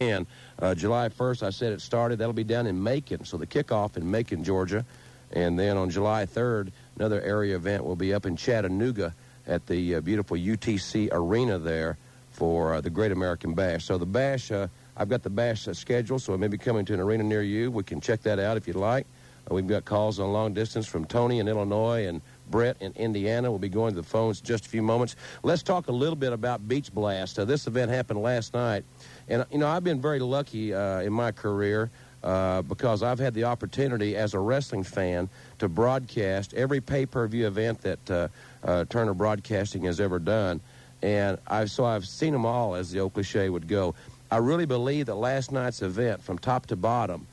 And July 1st, I said it started. That'll be down in Macon, so the kickoff in Macon, Georgia. And then on July 3rd, another area event will be up in Chattanooga at the beautiful UTC Arena there for the Great American Bash. So the Bash, I've got the Bash schedule, so it may be coming to an arena near you. We can check that out if you'd like. We've got calls on long distance from Tony in Illinois and Brett in Indiana. We'll be going to the phones in just a few moments. Let's talk a little bit about Beach Blast. This event happened last night. And, you know, I've been very lucky in my career because I've had the opportunity as a wrestling fan to broadcast every pay-per-view event that Turner Broadcasting has ever done. And I've seen them all, as the old cliche would go. I really believe that last night's event, from top to bottom,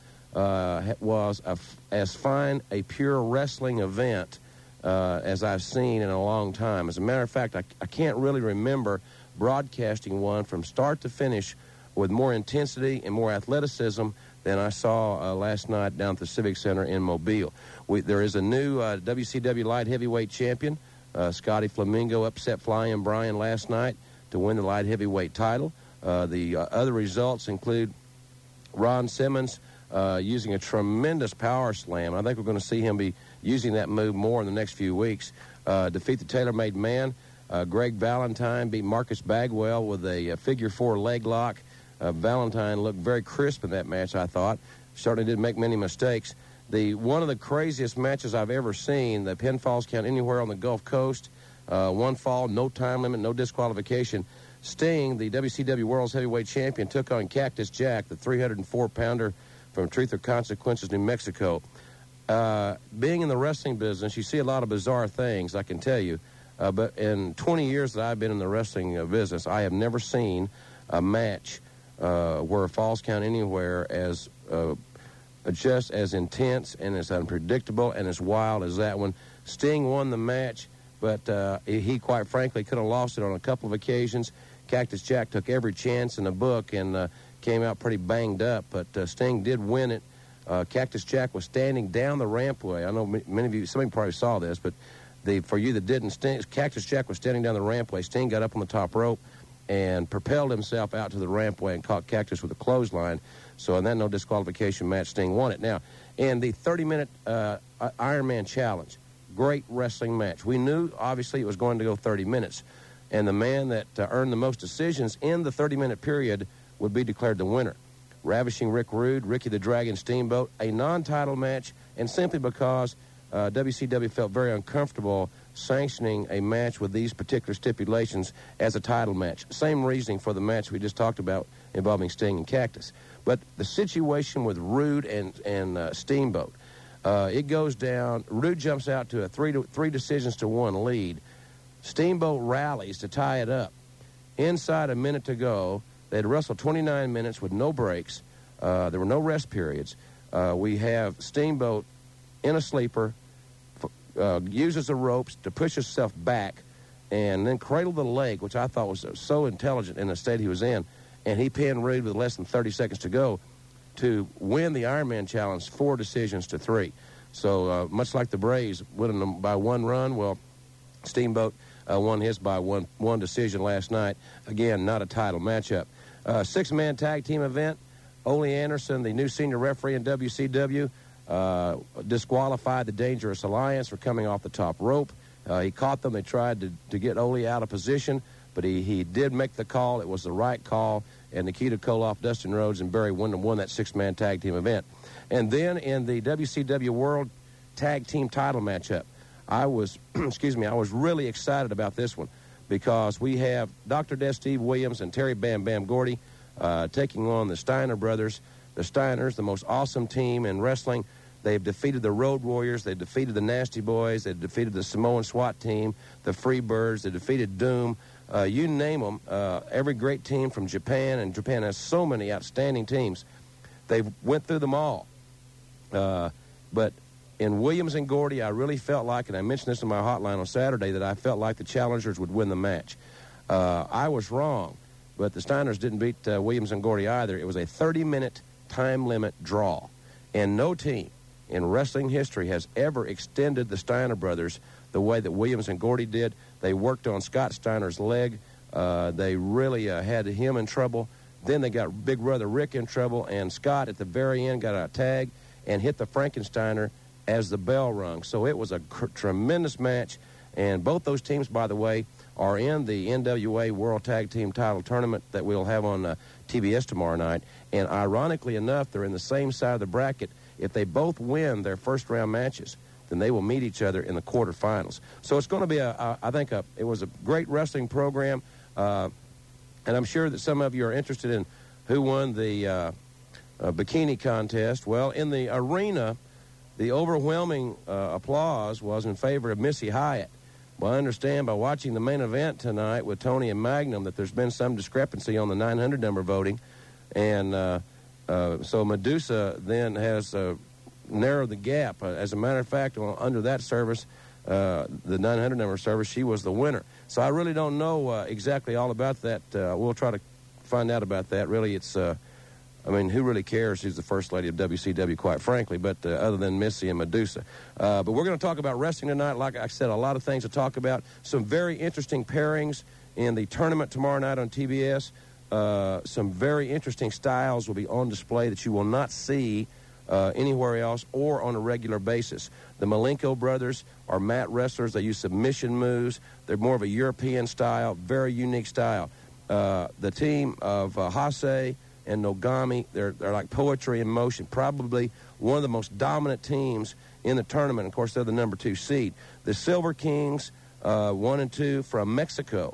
was as fine a pure wrestling event as I've seen in a long time. As a matter of fact, I can't really remember broadcasting one from start to finish with more intensity and more athleticism than I saw last night down at the Civic Center in Mobile. There is a new WCW light heavyweight champion. Scotty Flamingo upset Flying Brian last night to win the light heavyweight title. The other results include Ron Simmons using a tremendous power slam. I think we're going to see him be using that move more in the next few weeks. Defeat the tailor-made man. Greg Valentine beat Marcus Bagwell with a figure four leg lock. Valentine looked very crisp in that match, I thought. Certainly didn't make many mistakes. One of the craziest matches I've ever seen, the pinfalls count anywhere on the Gulf Coast. One fall, no time limit, no disqualification. Sting, the WCW World's Heavyweight Champion, took on Cactus Jack, the 304-pounder from Truth or Consequences, New Mexico. Being in the wrestling business, you see a lot of bizarre things, I can tell you. But in 20 years that I've been in the wrestling business, I have never seen a match where falls count anywhere as just as intense and as unpredictable and as wild as that one. Sting won the match, but he quite frankly could have lost it on a couple of occasions. Cactus Jack took every chance in the book and came out pretty banged up, but Sting did win it. Cactus Jack was standing down the rampway. I know many of you, some of you probably saw this, but for you that didn't, Cactus Jack was standing down the rampway. Sting got up on the top rope and propelled himself out to the rampway and caught Cactus with a clothesline. So in that no disqualification match, Sting won it. Now, in the 30-minute Iron Man Challenge, great wrestling match. We knew, obviously, it was going to go 30 minutes. And the man that earned the most decisions in the 30-minute period would be declared the winner. Ravishing Rick Rude, Ricky the Dragon Steamboat, a non-title match, and simply because WCW felt very uncomfortable sanctioning a match with these particular stipulations as a title match. Same reasoning for the match we just talked about involving Sting and Cactus. But the situation with Rude and Steamboat, it goes down. Rude jumps out to a three decisions to one lead. Steamboat rallies to tie it up. Inside a minute to go, they had wrestled 29 minutes with no breaks. There were no rest periods. We have Steamboat in a sleeper, uses the ropes to push himself back, and then cradled the leg, which I thought was so intelligent in the state he was in. And he pinned Rude with less than 30 seconds to go to win the Iron Man Challenge 4 decisions to 3. So much like the Braves winning them by one run, well, Steamboat won his by one decision last night. Again, not a title matchup. Six-man tag team event. Ole Anderson, the new senior referee in WCW, disqualified the Dangerous Alliance for coming off the top rope. He caught them. They tried to get Ole out of position, but he did make the call. It was the right call, and Nikita Koloff, Dustin Rhodes, and Barry Windham won that six-man tag team event. And then in the WCW World Tag Team title matchup, I was really excited about this one because we have Dr. Death Steve Williams and Terry Bam Bam Gordy taking on the Steiner brothers. The Steiners, the most awesome team in wrestling. They've defeated the Road Warriors. They defeated the Nasty Boys. They defeated the Samoan SWAT team, the Freebirds. They defeated Doom. You name them. Every great team from Japan, and Japan has so many outstanding teams. They went through them all. But in Williams and Gordy, I really felt like, and I mentioned this in my hotline on Saturday, that I felt like the challengers would win the match. I was wrong, but the Steiners didn't beat Williams and Gordy either. It was a 30-minute time limit draw, and no team in wrestling history has ever extended the Steiner brothers the way that Williams and Gordy did. They worked on Scott Steiner's leg. They really had him in trouble Then they got big brother Rick in trouble, and Scott at the very end got a tag and hit the Frankensteiner as the bell rung. So it was a tremendous match, and both those teams, by the way, are in the NWA World Tag Team Title Tournament that we'll have on TBS tomorrow night. And ironically enough, they're in the same side of the bracket. If they both win their first-round matches, then they will meet each other in the quarterfinals. So it's going to be, it was a great wrestling program, and I'm sure that some of you are interested in who won the bikini contest. Well, in the arena, the overwhelming applause was in favor of Missy Hyatt. Well, I understand by watching the main event tonight with Tony and Magnum that there's been some discrepancy on the 900 number voting, and so Medusa then has narrowed the gap. As a matter of fact, under that service, the 900 number service, she was the winner. So I really don't know exactly all about that. We'll try to find out about that. Really, it's, who really cares who's the first lady of WCW, quite frankly, but other than Missy and Medusa. But we're going to talk about wrestling tonight. Like I said, a lot of things to talk about. Some very interesting pairings in the tournament tomorrow night on TBS. Some very interesting styles will be on display that you will not see anywhere else or on a regular basis. The Malenko brothers are mat wrestlers. They use submission moves. They're more of a European style, very unique style. The team of Hase and Nogami, they're like poetry in motion. Probably one of the most dominant teams in the tournament. Of course, they're the number 2 seed. The Silver Kings, 1 and 2 from Mexico,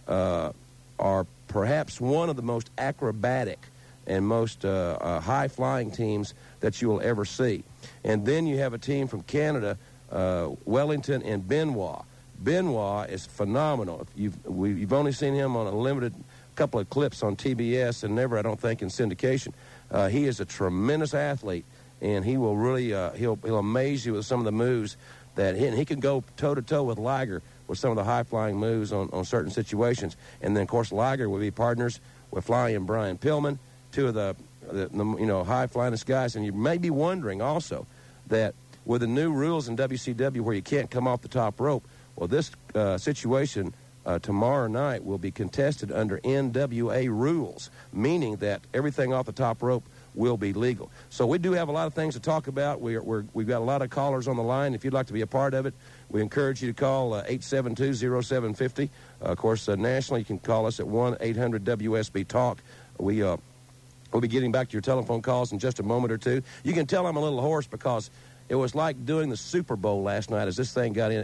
are perhaps one of the most acrobatic and most high-flying teams that you will ever see. And then you have a team from Canada, Wellington and Benoit. Benoit is phenomenal. You've only seen him on a limited couple of clips on TBS and never, I don't think, in syndication. He is a tremendous athlete, and he will really he'll amaze you with some of the moves that he can go toe-to-toe with Liger with some of the high-flying moves on certain situations. And then, of course, Liger will be partners with Flying Brian Pillman, two of the high-flyingest guys. And you may be wondering also that with the new rules in WCW where you can't come off the top rope, well, this situation tomorrow night will be contested under NWA rules, meaning that everything off the top rope will be legal. So we do have a lot of things to talk about. We've got a lot of callers on the line. If you'd like to be a part of it, we encourage you to call 872-0750. Of course, nationally, you can call us at 1-800-WSB-TALK. We'll be getting back to your telephone calls in just a moment or two. You can tell I'm a little hoarse because it was like doing the Super Bowl last night as this thing got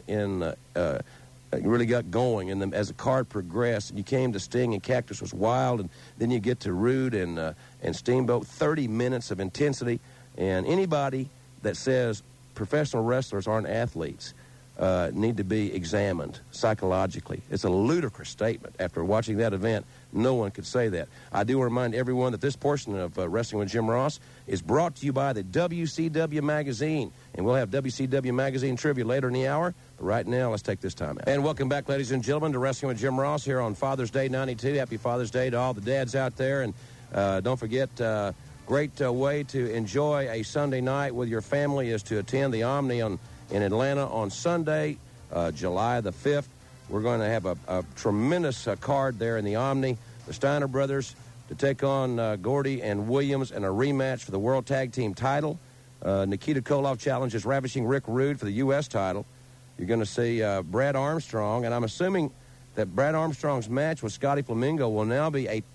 really got going, and as the card progressed, and you came to Sting and Cactus was wild, and then you get to Rude and Steamboat. 30 minutes of intensity, and anybody that says professional wrestlers aren't athletes need to be examined psychologically. It's a ludicrous statement. After watching that event, no one could say that. I do remind everyone that this portion of Wrestling with Jim Ross is brought to you by the WCW Magazine, and we'll have WCW Magazine trivia later in the hour. But right now, let's take this time out. And welcome back, ladies and gentlemen, to Wrestling with Jim Ross here on Father's Day 92. Happy Father's Day to all the dads out there. And don't forget, great way to enjoy a Sunday night with your family is to attend the Omni in Atlanta on Sunday, July the 5th. We're going to have a tremendous card there in the Omni. The Steiner brothers to take on Gordy and Williams in a rematch for the World Tag Team title. Nikita Koloff challenges Ravishing Rick Rude for the U.S. title. You're going to see Brad Armstrong, and I'm assuming that Brad Armstrong's match with Scotty Flamingo will now be a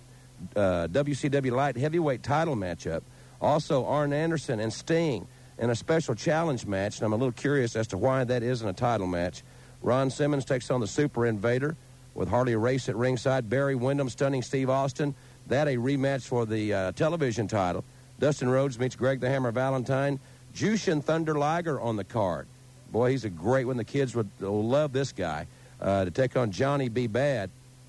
WCW light heavyweight title matchup. Also, Arn Anderson and Sting in a special challenge match, and I'm a little curious as to why that isn't a title match. Ron Simmons takes on the Super Invader with Harley Race at ringside. Barry Windham stunning Steve Austin. That a rematch for the television title. Dustin Rhodes meets Greg the Hammer Valentine. Jushin Thunder Liger on the card. Boy, he's a great one. The kids will love this guy to take on Johnny B. Bad.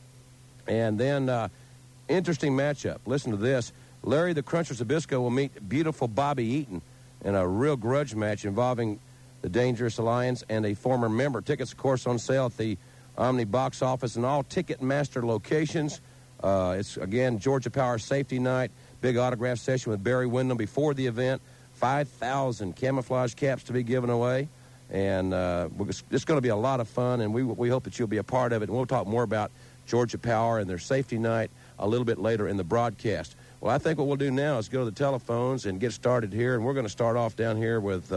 And then interesting matchup. Listen to this. Larry the Cruncher Zbyszko will meet beautiful Bobby Eaton in a real grudge match involving the Dangerous Alliance and a former member. Tickets, of course, on sale at the Omni box office and all Ticketmaster locations. It's, again, Georgia Power Safety Night. Big autograph session with Barry Windham before the event. 5,000 camouflage caps to be given away. And it's going to be a lot of fun, and we hope that you'll be a part of it. And we'll talk more about Georgia Power and their safety night a little bit later in the broadcast. Well, I think what we'll do now is go to the telephones and get started here, and we're going to start off down here with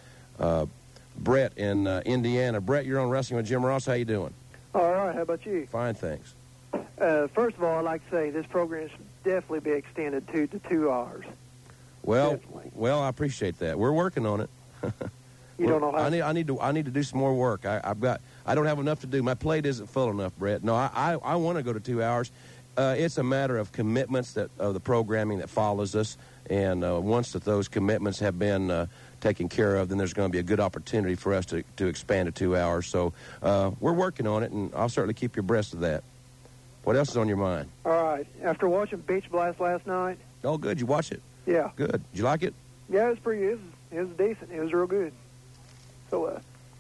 Brett in Indiana. Brett, you're on Wrestling with Jim Ross. How you doing? All right. How about you? Fine, thanks. First of all, I'd like to say this program should definitely be extended to 2 hours. Well, I appreciate that. We're working on it. You don't know how. I need to do some more work. I don't have enough to do. My plate isn't full enough, Brett. No, I want to go to 2 hours. It's a matter of commitments of the programming that follows us, and once those commitments have been taken care of, then there's going to be a good opportunity for us to expand to 2 hours. So we're working on it, and I'll certainly keep you abreast of that. What else is on your mind? All right. After watching Beach Blast last night. Oh, good. You watch it? Yeah. Good. Did you like it? Yeah, it was pretty good. It was decent. It was real good. So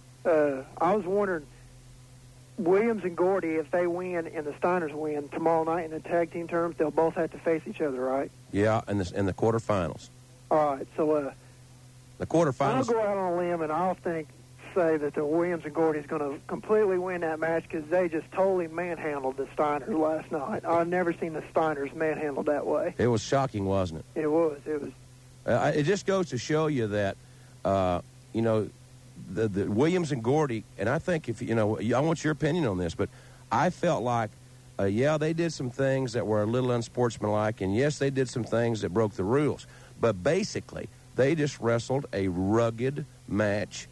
I was wondering, Williams and Gordy, if they win and the Steiners win tomorrow night in the tag team terms, they'll both have to face each other, right? Yeah, in the quarterfinals. All right. So the quarterfinals. I'll go out on a limb and I'll say that the Williams and Gordy is going to completely win that match because they just totally manhandled the Steiners last night. I've never seen the Steiners manhandled that way. It was shocking, wasn't it? It was. It was. It just goes to show you that, you know, the Williams and Gordy, and I think if, you know, I want your opinion on this, but I felt like, yeah, they did some things that were a little unsportsmanlike, and yes, they did some things that broke the rules. But basically, they just wrestled a rugged match,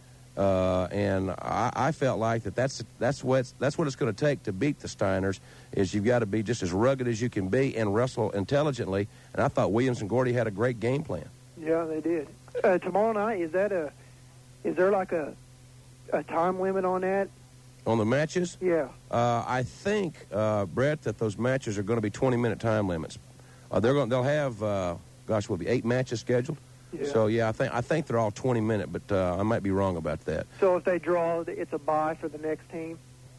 and I felt like that's what it's going to take to beat the Steiners, is you've got to be just as rugged as you can be and wrestle intelligently, and I thought Williams and Gordy had a great game plan. Yeah, they did. Tomorrow night, is there like a time limit on that? On the matches? Yeah. I think, Brett, that those matches are going to be 20-minute time limits. They'll have, will be 8 matches scheduled. Yeah. So yeah, I think they're all 20-minute, but I might be wrong about that. So if they draw, it's a bye for the next team.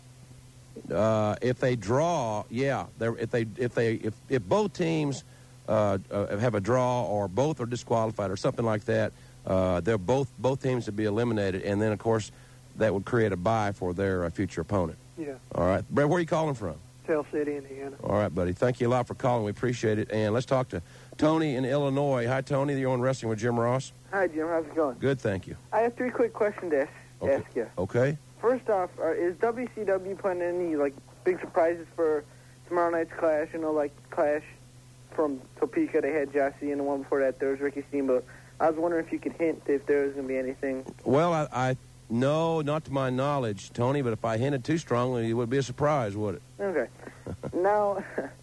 If they draw, yeah. If both teams have a draw or both are disqualified or something like that, they're both teams would be eliminated, and then of course that would create a bye for their future opponent. Yeah. All right, Brett, where are you calling from? Tell City, Indiana. All right, buddy. Thank you a lot for calling. We appreciate it. And let's talk to Tony in Illinois. Hi, Tony. You're on Wrestling with Jim Ross. Hi, Jim. How's it going? Good, thank you. I have 3 quick questions to ask you. Okay. First off, is WCW planning any like big surprises for tomorrow night's Clash? You know, like Clash from Topeka, they had Jossie, and the one before that there was Ricky Steamboat. I was wondering if you could hint if there was going to be anything. Well, no, not to my knowledge, Tony, but if I hinted too strongly, it would be a surprise, would it? Okay. Now,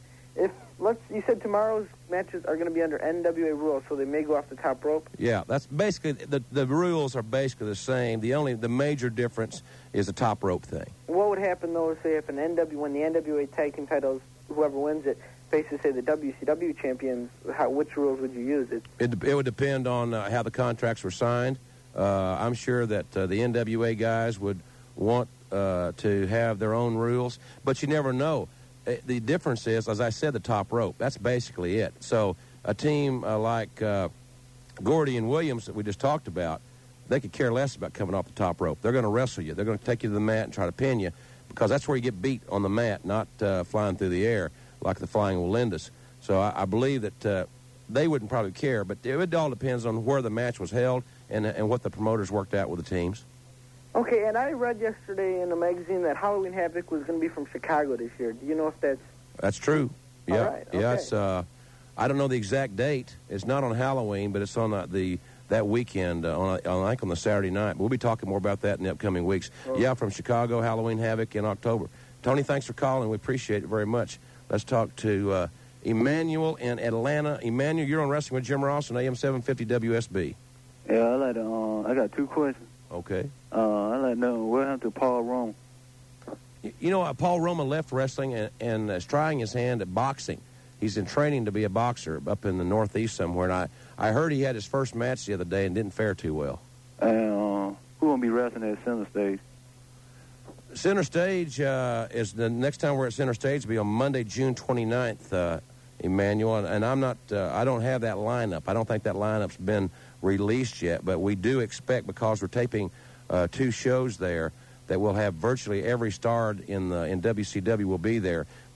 you said tomorrow's matches are going to be under NWA rules, so they may go off the top rope? Yeah, that's basically, the rules are basically the same. The major difference is the top rope thing. What would happen, though, say if when the NWA tag team titles, whoever wins it, faces, say, the WCW champions, which rules would you use? It would depend on how the contracts were signed. I'm sure that the NWA guys would want to have their own rules, but you never know. The difference is, as I said, the top rope. That's basically it. So a team like Gordy and Williams that we just talked about, they could care less about coming off the top rope. They're going to wrestle you. They're going to take you to the mat and try to pin you, because that's where you get beat, on the mat, not flying through the air like the Flying Walendas. So I believe that they wouldn't probably care, but it all depends on where the match was held and what the promoters worked out with the teams. Okay, and I read yesterday in the magazine that Halloween Havoc was going to be from Chicago this year. Do you know if that's... That's true. Yeah. All right, okay. Yeah, it's, I don't know the exact date. It's not on Halloween, but it's on that weekend, I think on the Saturday night. But we'll be talking more about that in the upcoming weeks. Oh. Yeah, from Chicago, Halloween Havoc in October. Tony, thanks for calling. We appreciate it very much. Let's talk to Emmanuel in Atlanta. Emmanuel, you're on Wrestling with Jim Ross on AM 750 WSB. Yeah, I got 2 questions. Okay. I'd like to know what happened to Paul Roma. You know, Paul Roma left wrestling and is trying his hand at boxing. He's in training to be a boxer up in the Northeast somewhere, and I heard he had his first match the other day and didn't fare too well. And who will be wrestling at Center Stage? Center Stage is the next time we're at Center Stage will be on Monday, June 29th, Emmanuel, and I'm not, I don't have that lineup. I don't think that lineup's been released yet, but we do expect, because we're taping 2 shows there, that we'll have virtually every star in WCW will be there.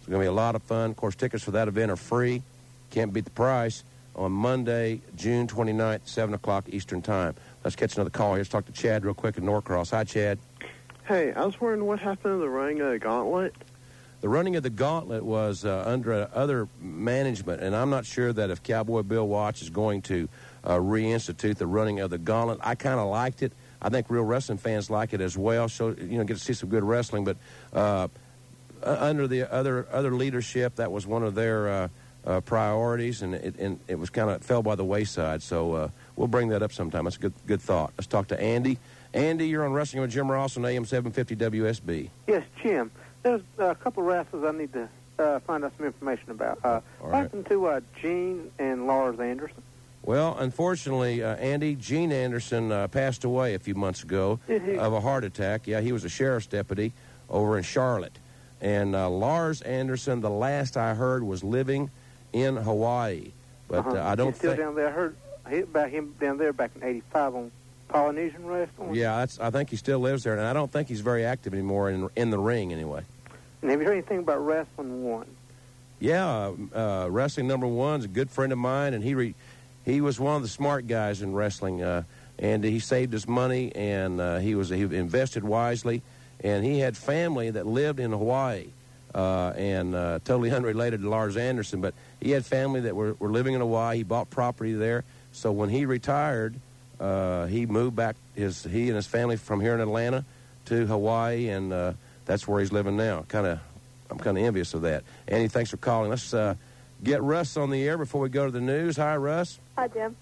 It's going to be a lot of fun. Of course, tickets for that event are free. Can't beat the price. On Monday, June 29th, 7 o'clock Eastern Time. Let's catch another call here. Let's talk to Chad real quick in Norcross. Hi, Chad. Hey, I was wondering what happened to the running of the gauntlet. The running of the gauntlet was under other management, and I'm not sure that if Cowboy Bill Watts is going to reinstitute the running of the gauntlet. I kind of liked it. I think real wrestling fans like it as well. So, get to see some good wrestling. But under the other leadership, that was one of their priorities, and it was kind of fell by the wayside. So we'll bring that up sometime. That's a good thought. Let's talk to Andy. Andy, you're on Wrestling with Jim Ross on AM 750 WSB. Yes, Jim. There's a couple of wrestlers I need to find out some information about. What happened to Gene and Lars Anderson? Well, unfortunately, Andy, Gene Anderson passed away a few months ago of a heart attack. Yeah, he was a sheriff's deputy over in Charlotte. And Lars Anderson, the last I heard, was living in Hawaii. But I don't He's still think... down there. I heard about him down there back in '85 on Polynesian Wrestling. Yeah, I think he still lives there, and I don't think he's very active anymore in the ring anyway. And have you heard anything about Wrestling One? Yeah, Wrestling Number One's a good friend of mine, and he was one of the smart guys in wrestling, and he saved his money, and he invested wisely, and he had family that lived in Hawaii, and totally unrelated to Lars Anderson, but he had family that were living in Hawaii. He bought property there, so when he retired, he moved back, he and his family from here in Atlanta to Hawaii, and that's where he's living now. I'm kind of envious of that. Andy, thanks for calling. Let's get Russ on the air before we go to the news. Hi, Russ. Hi, Jim.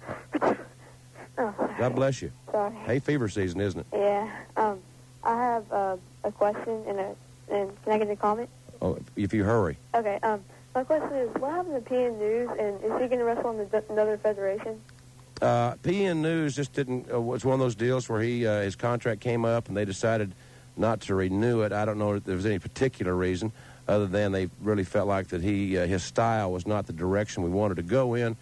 God bless you. Sorry. Hay fever season, isn't it? Yeah. I have a question and can I get a comment? Oh, if you hurry. Okay. My question is, what happened to PN News, and is he going to wrestle in another federation? PN News just didn't. Was one of those deals where his contract came up and they decided not to renew it. I don't know if there was any particular reason, other than they really felt like that his style was not the direction we wanted to go in.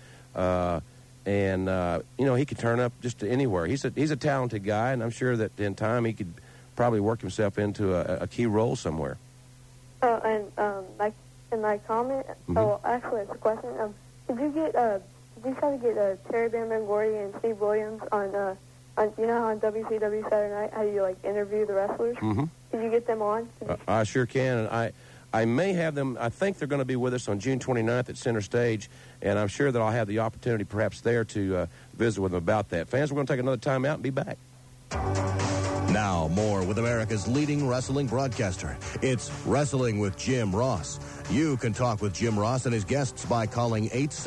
He could turn up just anywhere. He's a talented guy, and I'm sure that in time he could probably work himself into a key role somewhere. Like in my comment, actually it's a question. Did you try to get Terry Bam Bam Gordy and Steve Williams on on WCW Saturday Night, how you interview the wrestlers? Mm-hmm. Did you get them on? I sure can, and I may have them. I think they're going to be with us on June 29th at Center Stage, and I'm sure that I'll have the opportunity perhaps there to visit with them about that. Fans, we're going to take another time out and be back. Now, more with America's leading wrestling broadcaster. It's Wrestling with Jim Ross. You can talk with Jim Ross and his guests by calling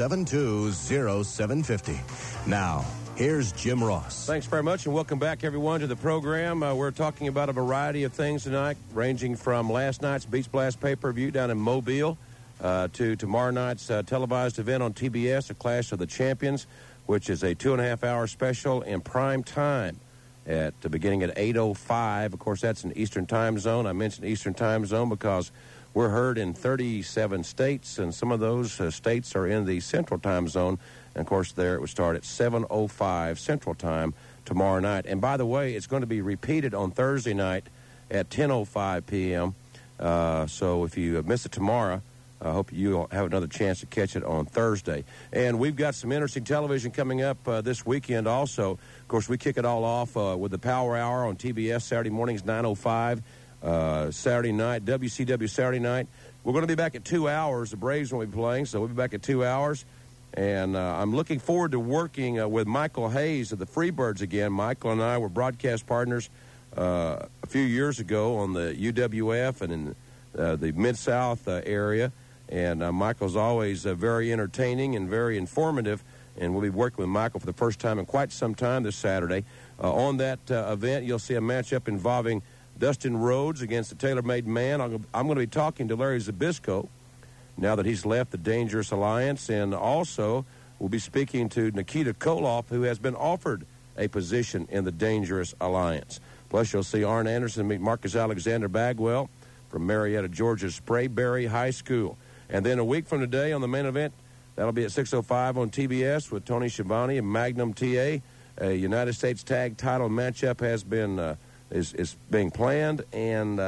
872-0750. Now, here's Jim Ross. Thanks very much, and welcome back, everyone, to the program. We're talking about a variety of things tonight, ranging from last night's Beach Blast pay-per-view down in Mobile to tomorrow night's televised event on TBS, A Clash of the Champions, which is a 2.5-hour special in prime time beginning at 8:05. Of course, that's in Eastern Time Zone. I mentioned Eastern Time Zone because we're heard in 37 states, and some of those states are in the Central Time Zone. And, of course, there it would start at 7:05 Central Time tomorrow night. And, by the way, it's going to be repeated on Thursday night at 10:05 p.m. So if you miss it tomorrow, I hope you'll have another chance to catch it on Thursday. And we've got some interesting television coming up this weekend also. Of course, we kick it all off with the Power Hour on TBS Saturday mornings, 9:05. Saturday night, WCW Saturday night. We're going to be back at 2 hours. The Braves won't be playing, so we'll be back at 2 hours. And I'm looking forward to working with Michael Hayes of the Freebirds again. Michael and I were broadcast partners a few years ago on the UWF and in the Mid-South area. And Michael's always very entertaining and very informative. And we'll be working with Michael for the first time in quite some time this Saturday. On that event, you'll see a matchup involving Dustin Rhodes against the Tailor-Made Man. I'm going to be talking to Larry Zbyszko now that he's left the Dangerous Alliance. And also, we'll be speaking to Nikita Koloff, who has been offered a position in the Dangerous Alliance. Plus, you'll see Arn Anderson meet Marcus Alexander Bagwell from Marietta, Georgia's Sprayberry High School. And then a week from today on the main event, that'll be at 6:05 on TBS with Tony Schiavone and Magnum TA. A United States Tag Title matchup has been is being planned, and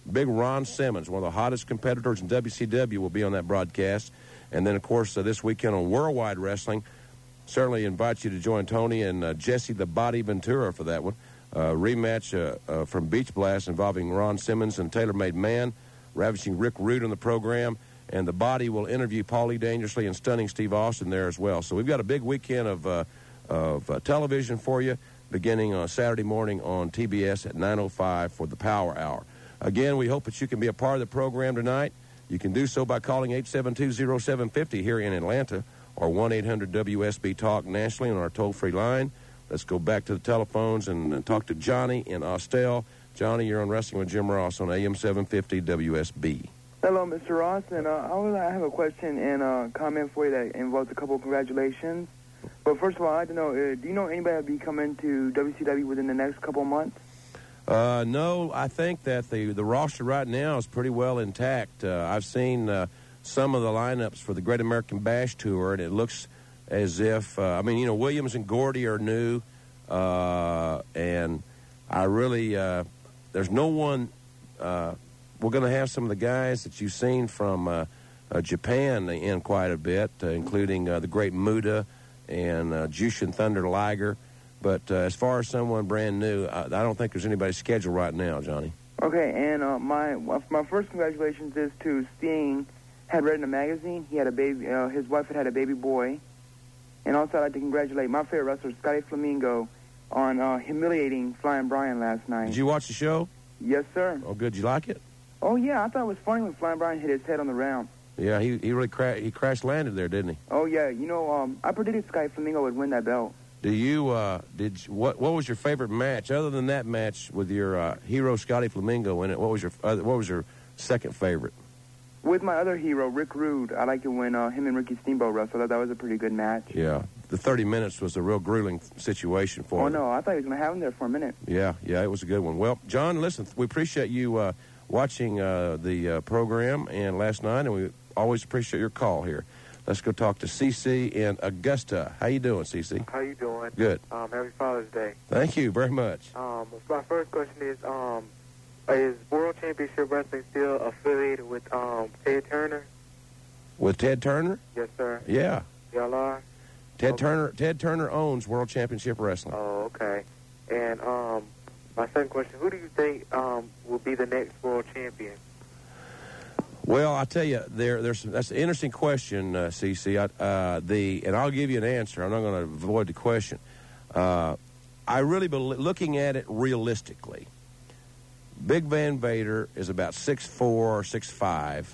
Big Ron Simmons, one of the hottest competitors in WCW, will be on that broadcast. And then, of course, this weekend on Worldwide Wrestling, certainly invite you to join Tony and Jesse the Body Ventura for that one. Rematch from Beach Blast involving Ron Simmons and Tailor Made Man, ravishing Rick Rude on the program. And the Body will interview Paulie Dangerously and Stunning Steve Austin there as well. So we've got a big weekend of television for you, beginning on Saturday morning on TBS at 9:05 for the Power Hour. Again, we hope that you can be a part of the program tonight. You can do so by calling 872-0750 here in Atlanta or 1-800-WSB-TALK nationally on our toll-free line. Let's go back to the telephones and talk to Johnny in Austell. Johnny, you're on Wrestling with Jim Ross on AM 750 WSB. Hello, Mr. Ross, and I have a question and a comment for you that involves a couple of congratulations. But first of all, I'd like to know, do you know anybody that will be coming to WCW within the next couple of months? No, I think that the roster right now is pretty well intact. I've seen some of the lineups for the Great American Bash Tour, and it looks as if, Williams and Gordy are new, and I really, there's no one, we're going to have some of the guys that you've seen from Japan in quite a bit, including the great Muda and Jushin Thunder Liger. But as far as someone brand new, I don't think there's anybody scheduled right now, Johnny. Okay, and my first congratulations is to Sting. Had read in a magazine he had a baby. His wife had a baby boy, and also I'd like to congratulate my favorite wrestler, Scotty Flamingo, on humiliating Flying Brian last night. Did you watch the show? Yes, sir. Oh, good. Did you like it? Oh yeah, I thought it was funny when Flying Brian hit his head on the round. Yeah, he really crash landed there, didn't he? Oh yeah, I predicted Scotty Flamingo would win that belt. Do you, what was your favorite match, other than that match with your hero Scotty Flamingo in it? What was your second favorite? With my other hero, Rick Rude, I liked it when him and Ricky Steamboat wrestled. That was a pretty good match. Yeah, the 30 minutes was a real grueling situation for him. Oh, no, I thought he was going to have him there for a minute. Yeah, it was a good one. Well, John, listen, we appreciate you watching the program and last night, and we always appreciate your call here. Let's go talk to CC in Augusta. How you doing, CC? How you doing? Good. Happy Father's Day. Thank you very much. My first question is World Championship Wrestling still affiliated with Ted Turner? With Ted Turner? Yes, sir. Yeah. Y'all are? Ted Turner owns World Championship Wrestling. Oh, okay. And my second question, who do you think will be the next world champion? Well, I tell you, that's an interesting question, CC. And I'll give you an answer. I'm not going to avoid the question. I really believe, looking at it realistically, Big Van Vader is about 6'4", 6'5",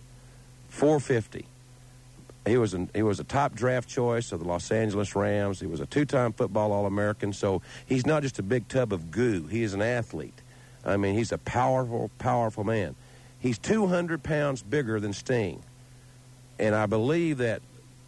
450. He was a top draft choice of the Los Angeles Rams. He was a two-time football All-American. So he's not just a big tub of goo. He is an athlete. I mean, he's a powerful, powerful man. He's 200 pounds bigger than Sting. And I believe that,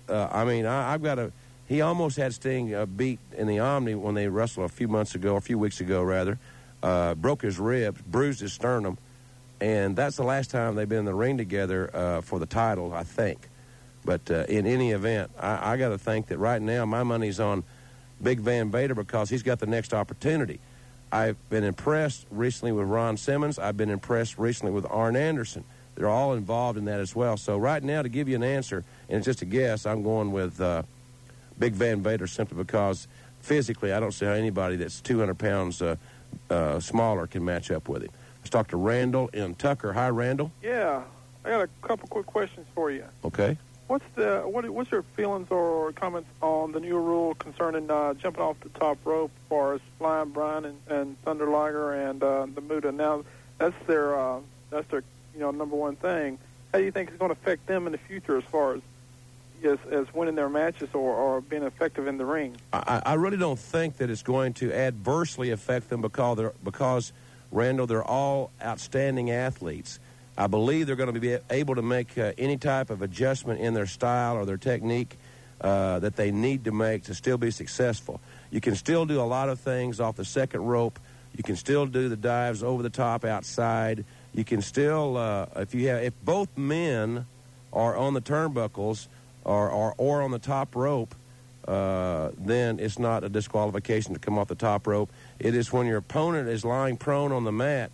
he almost had Sting beat in the Omni when they wrestled a few weeks ago, rather. Broke his ribs, bruised his sternum. And that's the last time they've been in the ring together for the title, I think. But in any event, I got to think that right now my money's on Big Van Vader because he's got the next opportunity. I've been impressed recently with Ron Simmons. I've been impressed recently with Arn Anderson. They're all involved in that as well. So right now, to give you an answer, and it's just a guess, I'm going with Big Van Vader simply because physically I don't see how anybody that's 200 pounds smaller can match up with him. Let's talk to Randall in Tucker. Hi, Randall. Yeah, I got a couple quick questions for you. Okay. What's your feelings or comments on the new rule concerning jumping off the top rope as far as Flying Brian and Thunder Liger and the Muda? Now that's their number one thing. How do you think it's going to affect them in the future as far as winning their matches or being effective in the ring? I really don't think that it's going to adversely affect them because Randall, they're all outstanding athletes. I believe they're going to be able to make any type of adjustment in their style or their technique that they need to make to still be successful. You can still do a lot of things off the second rope. You can still do the dives over the top outside. You can still, if both men are on the turnbuckles or on the top rope, then it's not a disqualification to come off the top rope. It is when your opponent is lying prone on the mat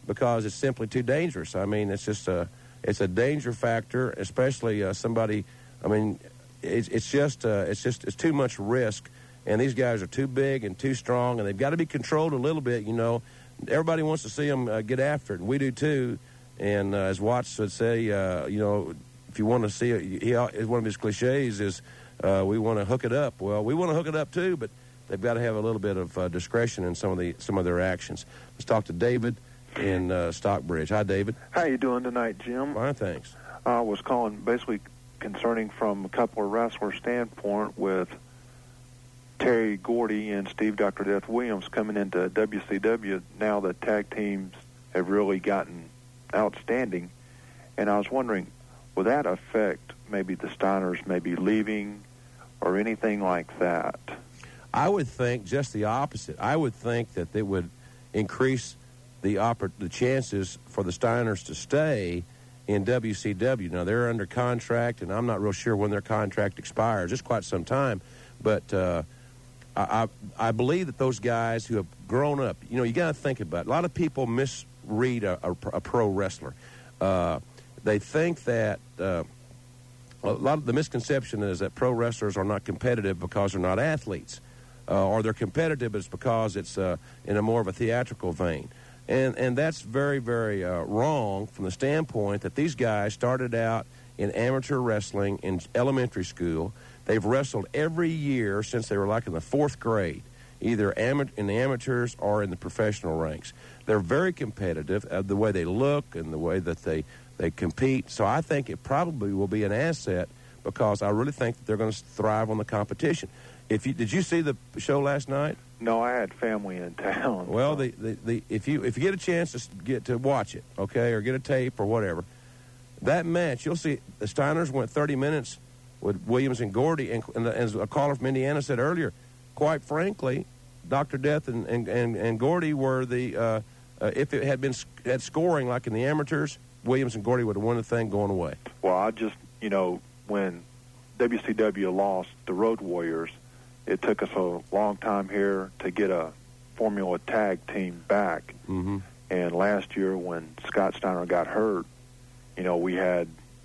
because it's simply too dangerous. I mean, it's just it's a danger factor, especially somebody. I mean, it's too much risk, and these guys are too big and too strong, and they've got to be controlled a little bit. You know, everybody wants to see them get after it, and we do too. And as Watts would say, you know, if you want to see it, one of his cliches is, we want to hook it up. Well, we want to hook it up too, but they've got to have a little bit of discretion in some of their actions. Let's talk to David in Stockbridge. Hi, David. How you doing tonight, Jim? Fine, thanks. I was calling basically concerning from a couple of wrestlers' standpoint with Terry Gordy and Steve Dr. Death Williams coming into WCW. Now the tag teams have really gotten outstanding, and I was wondering, will that affect maybe the Steiners maybe leaving or anything like that? I would think just the opposite. I would think that it would increase the chances for the Steiners to stay in WCW. Now, they're under contract, and I'm not real sure when their contract expires. It's quite some time. But I believe that those guys who have grown up, you know, you got to think about it. A lot of people misread a pro wrestler. They think that a lot of the misconception is that pro wrestlers are not competitive because they're not athletes. Or they're competitive, but it's because it's in a more of a theatrical vein. And that's very, very wrong from the standpoint that these guys started out in amateur wrestling in elementary school. They've wrestled every year since they were like in the 4th grade, either in the amateurs or in the professional ranks. They're very competitive, the way they look and the way that they compete. So I think it probably will be an asset because I really think that they're going to thrive on the competition. Did you see the show last night? No, I had family in town. Well, if you get a chance to watch it, okay, or get a tape or whatever, that match, you'll see the Steiners went 30 minutes with Williams and Gordy, and as a caller from Indiana said earlier, quite frankly, Dr. Death and Gordy were the if it had scoring like in the amateurs, Williams and Gordy would have won the thing going away. Well, I just, you know, when WCW lost the Road Warriors, it took us a long time here to get a Formula tag team back. Mm-hmm. And last year when Scott Steiner got hurt, you know, we had...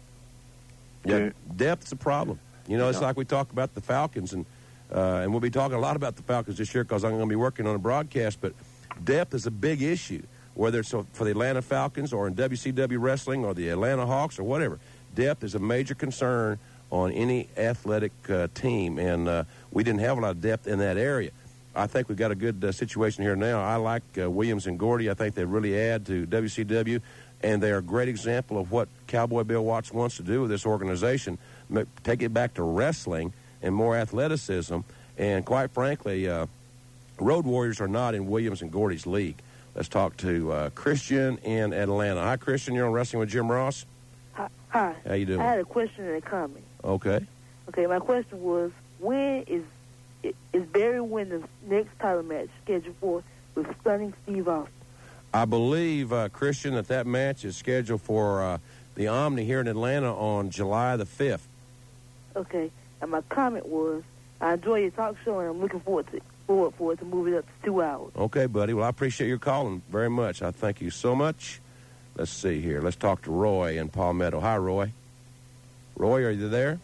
Yeah, depth's a problem. You know, it's like we talk about the Falcons, and we'll be talking a lot about the Falcons this year because I'm going to be working on a broadcast, but depth is a big issue, whether it's for the Atlanta Falcons or in WCW Wrestling or the Atlanta Hawks or whatever. Depth is a major concern on any athletic team, and we didn't have a lot of depth in that area. I think we've got a good situation here now. I like Williams and Gordy. I think they really add to WCW, and they are a great example of what Cowboy Bill Watts wants to do with this organization, take it back to wrestling and more athleticism. And quite frankly, Road Warriors are not in Williams and Gordy's league. Let's talk to Christian in Atlanta. Hi, Christian. You're on Wrestling with Jim Ross. Hi. How you doing? I had a question and a comment. Okay. Okay, my question was, when is Barry Windham's next title match scheduled for with Stunning Steve Austin? I believe, Christian, that match is scheduled for the Omni here in Atlanta on July the 5th. Okay, and my comment was, I enjoy your talk show, and I'm looking forward for it to move it up to 2 hours. Okay, buddy. Well, I appreciate your calling very much. I thank you so much. Let's see here. Let's talk to Roy in Palmetto. Hi, Roy. Roy, are you there?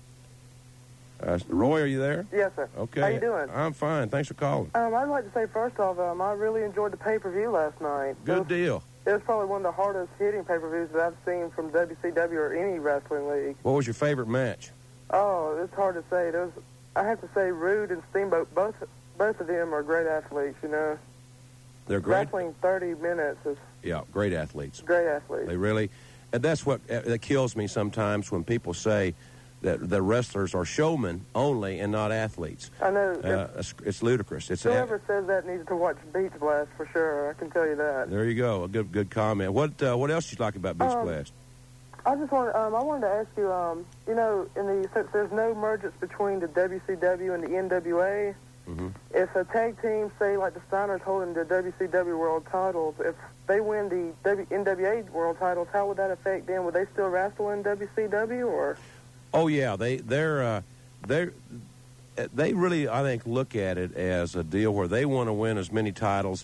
Roy, are you there? Yes, sir. Okay. How you doing? I'm fine. Thanks for calling. I'd like to say, first off, I really enjoyed the pay-per-view last night. Good deal. It was probably one of the hardest-hitting pay-per-views that I've seen from WCW or any wrestling league. What was your favorite match? Oh, it's hard to say. I have to say Rude and Steamboat, both of them are great athletes, you know. They're great. Wrestling 30 minutes is... Yeah, great athletes. Great athletes. They really... And that's what that kills me sometimes when people say that the wrestlers are showmen only and not athletes. I know. It's ludicrous. Whoever says that needs to watch Beach Blast for sure. I can tell you that. There you go. A good comment. What else you like about Beach Blast? I just wanted, I wanted to ask you, you know, since there's no mergence between the WCW and the NWA, if a tag team, say like the Steiners holding the WCW world titles, if they win the NWA world titles, how would that affect them? Would they still wrestle in WCW or? Oh yeah, they really, I think, look at it as a deal where they want to win as many titles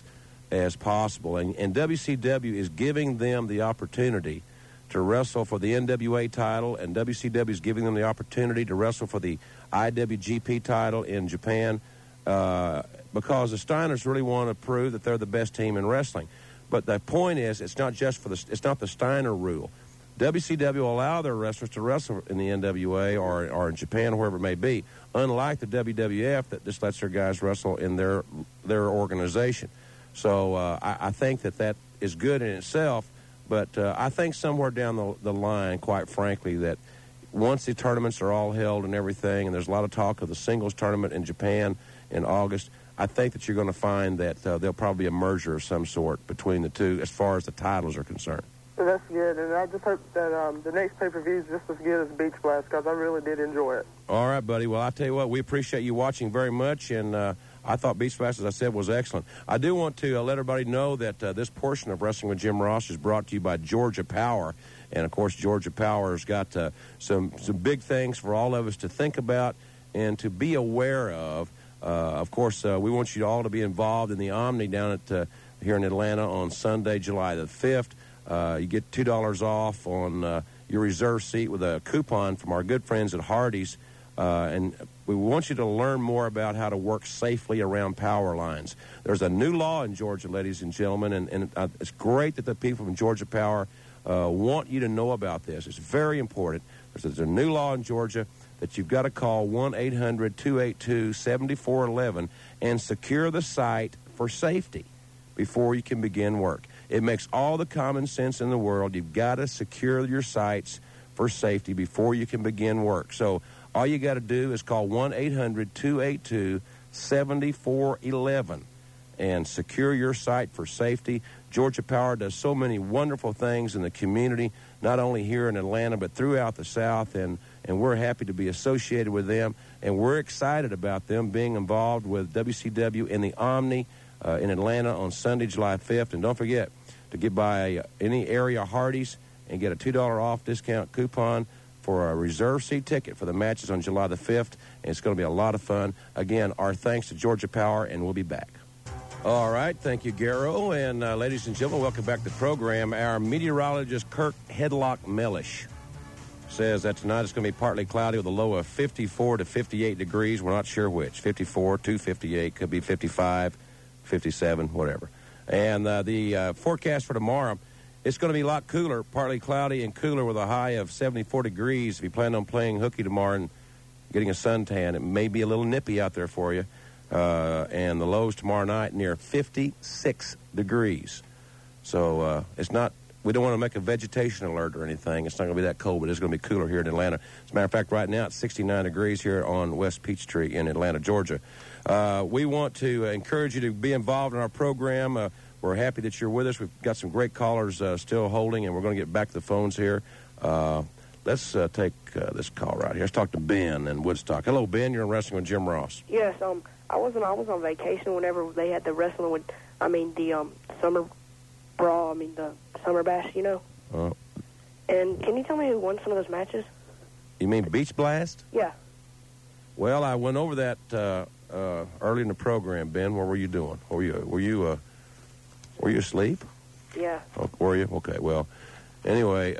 as possible. And WCW is giving them the opportunity to wrestle for the NWA title, and WCW is giving them the opportunity to wrestle for the IWGP title in Japan because the Steiners really want to prove that they're the best team in wrestling. But the point is, it's not the Steiner rule. WCW will allow their wrestlers to wrestle in the NWA or in Japan, wherever it may be, unlike the WWF that just lets their guys wrestle in their organization. So I think that is good in itself, but I think somewhere down the line, quite frankly, that once the tournaments are all held and everything, and there's a lot of talk of the singles tournament in Japan in August, I think that you're going to find that there'll probably be a merger of some sort between the two as far as the titles are concerned. So that's good, and I just hope that the next pay-per-view is just as good as Beach Blast, because I really did enjoy it. All right, buddy. Well, I tell you what, we appreciate you watching very much, and I thought Beach Blast, as I said, was excellent. I do want to let everybody know that this portion of Wrestling with Jim Ross is brought to you by Georgia Power, and, of course, Georgia Power has got some big things for all of us to think about and to be aware of. Of course, we want you all to be involved in the Omni down at here in Atlanta on Sunday, July the 5th. You get $2 off on your reserve seat with a coupon from our good friends at Hardee's. And we want you to learn more about how to work safely around power lines. There's a new law in Georgia, ladies and gentlemen, and it's great that the people from Georgia Power want you to know about this. It's very important. There's a new law in Georgia that you've got to call 1-800-282-7411 and secure the site for safety before you can begin work. It makes all the common sense in the world. You've got to secure your sites for safety before you can begin work. So all you got to do is call 1-800-282-7411 and secure your site for safety. Georgia Power does so many wonderful things in the community, not only here in Atlanta, but throughout the South, and we're happy to be associated with them, and we're excited about them being involved with WCW in the Omni in Atlanta on Sunday, July 5th. And don't forget to get by any area Hardee's and get a $2 off discount coupon for a reserve seat ticket for the matches on July the 5th, and it's going to be a lot of fun. Again, our thanks to Georgia Power, and we'll be back. All right, thank you, Garrow. And ladies and gentlemen, welcome back to the program. Our meteorologist, Kirk Headlock Mellish, says that tonight it's going to be partly cloudy with a low of 54 to 58 degrees. We're not sure which. 54 to 58, could be 55, 57, whatever. And the forecast for tomorrow, it's going to be a lot cooler, partly cloudy and cooler with a high of 74 degrees. If you plan on playing hooky tomorrow and getting a suntan, it may be a little nippy out there for you. And the lows tomorrow night near 56 degrees. So it's not, we don't want to make a vegetation alert or anything. It's not going to be that cold, but it's going to be cooler here in Atlanta. As a matter of fact, right now it's 69 degrees here on West Peachtree in Atlanta, Georgia. We want to encourage you to be involved in our program. We're happy that you're with us. We've got some great callers still holding, and we're going to get back to the phones here. Let's take this call right here. Let's talk to Ben in Woodstock. Hello, Ben. You're in Wrestling with Jim Ross. Yes, I was on vacation whenever they had the wrestling with, the summer brawl, the summer bash, you know. And can you tell me who won some of those matches? You mean Beach Blast? Yeah. Well, I went over that early in the program, Ben. What were you doing? Were you asleep? Yeah. Oh, were you? Okay. Well, anyway,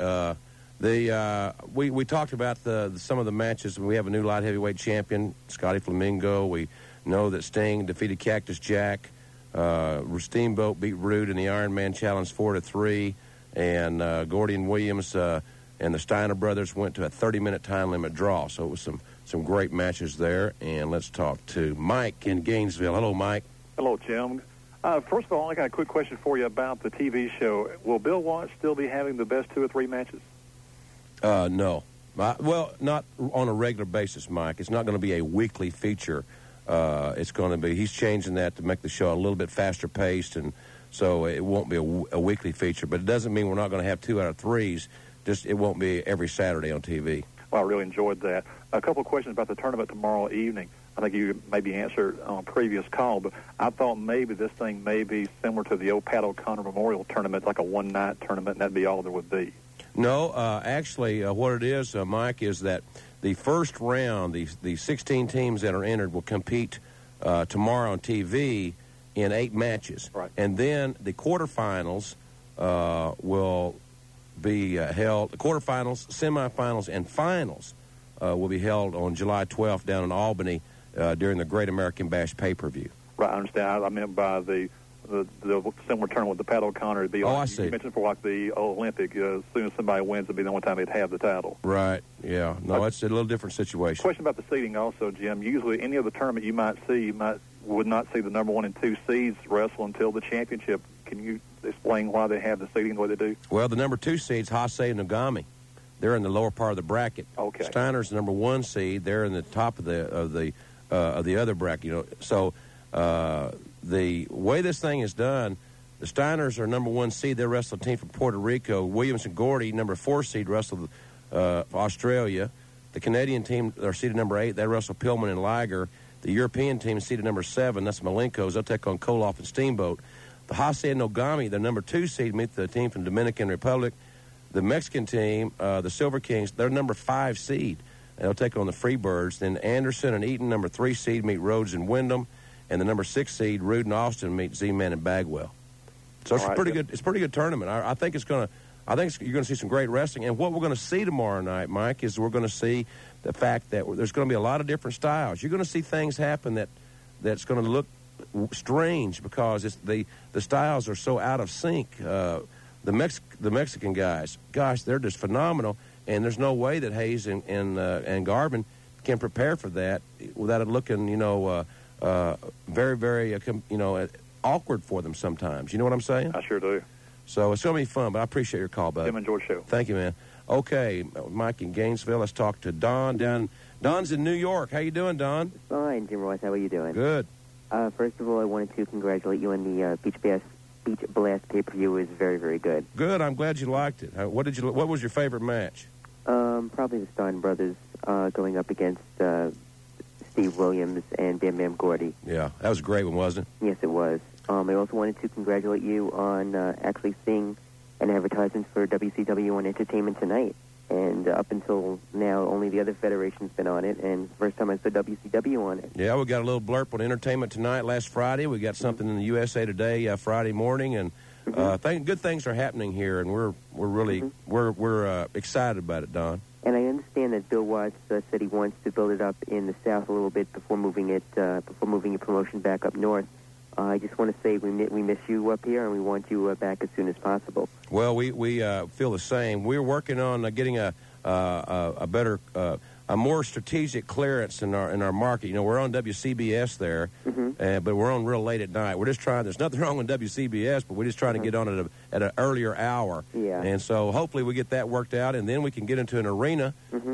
we talked about some of the matches. We have a new light heavyweight champion, Scotty Flamingo. We know that Sting defeated Cactus Jack. Steamboat beat Rude in the Iron Man Challenge 4-3, and Gordy and Williams and the Steiner brothers went to a 30-minute time limit draw. So it was some great matches there. And let's talk to Mike in Gainesville. Hello, Mike. Hello, Jim. First of all, I got a quick question for you about the TV show. Will Bill Watts still be having the best 2 or 3 matches? No. Well, not on a regular basis, Mike. It's not going to be a weekly feature. It's going to be, he's changing that to make the show a little bit faster paced, and so it won't be a weekly feature. But it doesn't mean we're not going to have 2 out of 3s. Just it won't be every Saturday on TV. Well, I really enjoyed that. A couple of questions about the tournament tomorrow evening. I think you maybe answered on a previous call, but I thought maybe this thing may be similar to the old Pat O'Connor Memorial Tournament, like a one-night tournament, and that'd be all there would be. No, actually, what it is, Mike, is that the first round, the 16 teams that are entered will compete tomorrow on TV, in 8 matches. Right. And then the quarterfinals will be held. The quarterfinals, semifinals, and finals will be held on July 12th down in Albany during the Great American Bash pay-per-view. Right, I understand. I meant by the similar tournament with the Pat O'Connor. It'd be like, I see. You mentioned for like the Olympic, as soon as somebody wins, it'd be the only time they'd have the title. Right, yeah. No, it's a little different situation. Question about the seeding also, Jim. Usually any other tournament you might see, would not see the number 1 and 2 seeds wrestle until the championship. Can you explain why they have the seeding the way they do? Well, the number 2 seeds, Hasei and Nogami, they're in the lower part of the bracket. Okay. Steiner's the number 1 seed. They're in the top of the other bracket. You know, so the way this thing is done, the Steiners are number 1 seed. They wrestle a team from Puerto Rico. Williams and Gordy, number 4 seed, wrestle Australia. The Canadian team are seeded number 8. They wrestle Pillman and Liger. The European team is seeded number 7. That's Malenko's. They'll take on Koloff and Steamboat. The Hasei and Nogami, the number 2 seed, meet the team from Dominican Republic. The Mexican team, the Silver Kings, they're number 5 seed. They'll take on the Freebirds. Then Anderson and Eaton, number 3 seed, meet Rhodes and Wyndham. And the number 6 seed, Rude and Austin, meet Z-Man and Bagwell. So it's pretty good. It's a pretty good tournament. I think it's going to. I think you're going to see some great wrestling. And what we're going to see tomorrow night, Mike, is we're going to see the fact that there's going to be a lot of different styles. You're going to see things happen that's going to look strange because the styles are so out of sync. The Mexican guys, gosh, they're just phenomenal. And there's no way that Hayes and Garvin can prepare for that without it looking, very, very, awkward for them sometimes. You know what I'm saying? I sure do. So it's going to be fun, but I appreciate your call, bud. Tim and George Show. Thank you, man. Okay, Mike in Gainesville. Let's talk to Don. Don's in New York. How you doing, Don? Fine, Jim Ross. How are you doing? Good. First of all, I wanted to congratulate you on the Beach Blast pay-per-view. It was very, very good. Good. I'm glad you liked it. What was your favorite match? Probably the Stein brothers going up against Steve Williams and Bam Bam Gordy. Yeah, that was a great one, wasn't it? Yes, it was. I also wanted to congratulate you on actually seeing an advertisement for WCW on Entertainment Tonight. And up until now, only the other federation's been on it, and first time I saw WCW on it. Yeah, we got a little blurb on Entertainment Tonight last Friday. We got something in the USA Today Friday morning, and good things are happening here, and we're really we're excited about it, Don. And I understand that Bill Watts said he wants to build it up in the South a little bit before moving your promotion back up north. I just want to say we miss you up here, and we want you back as soon as possible. Well, we feel the same. We're working on getting a better, a more strategic clearance in our market. You know, we're on WCBS there, but we're on real late at night. We're just trying. There's nothing wrong with WCBS, but we're just trying to get on at an earlier hour. Yeah. And so hopefully we get that worked out, and then we can get into an arena.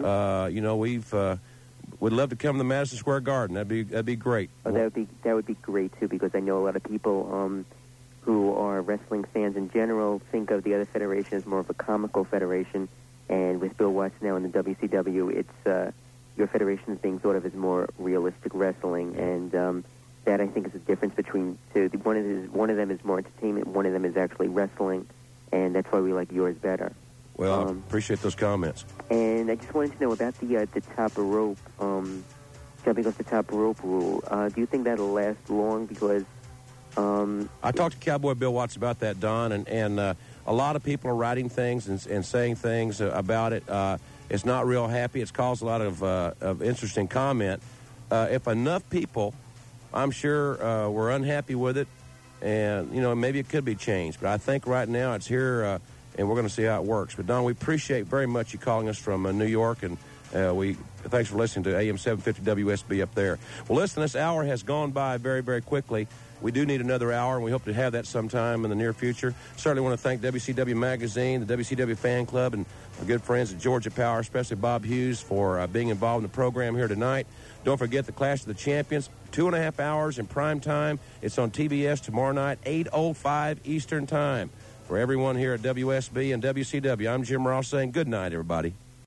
We'd love to come to Madison Square Garden. That'd be great. Oh, that would be great too, because I know a lot of people who are wrestling fans in general think of the other federation as more of a comical federation, and with Bill Watts now in the WCW, it's your federation is being thought of as more realistic wrestling, and that I think is the difference between two. One of them is more entertainment, one of them is actually wrestling, and that's why we like yours better. Well, I appreciate those comments. And I just wanted to know about the top rope, jumping off the top rope rule. Do you think that'll last long? Because I talked to Cowboy Bill Watts about that, Don, and a lot of people are writing things and saying things about it. It's not real happy. It's caused a lot of interesting comment. If enough people, I'm sure, were unhappy with it, and maybe it could be changed. But I think right now it's here. And we're going to see how it works. But, Don, we appreciate very much you calling us from New York, and thanks for listening to AM 750 WSB up there. Well, listen, this hour has gone by very, very quickly. We do need another hour, and we hope to have that sometime in the near future. Certainly want to thank WCW Magazine, the WCW Fan Club, and our good friends at Georgia Power, especially Bob Hughes, for being involved in the program here tonight. Don't forget the Clash of the Champions, 2.5 hours in prime time. It's on TBS tomorrow night, 8:05 Eastern Time. For everyone here at WSB and WCW, I'm Jim Ross saying good night, everybody.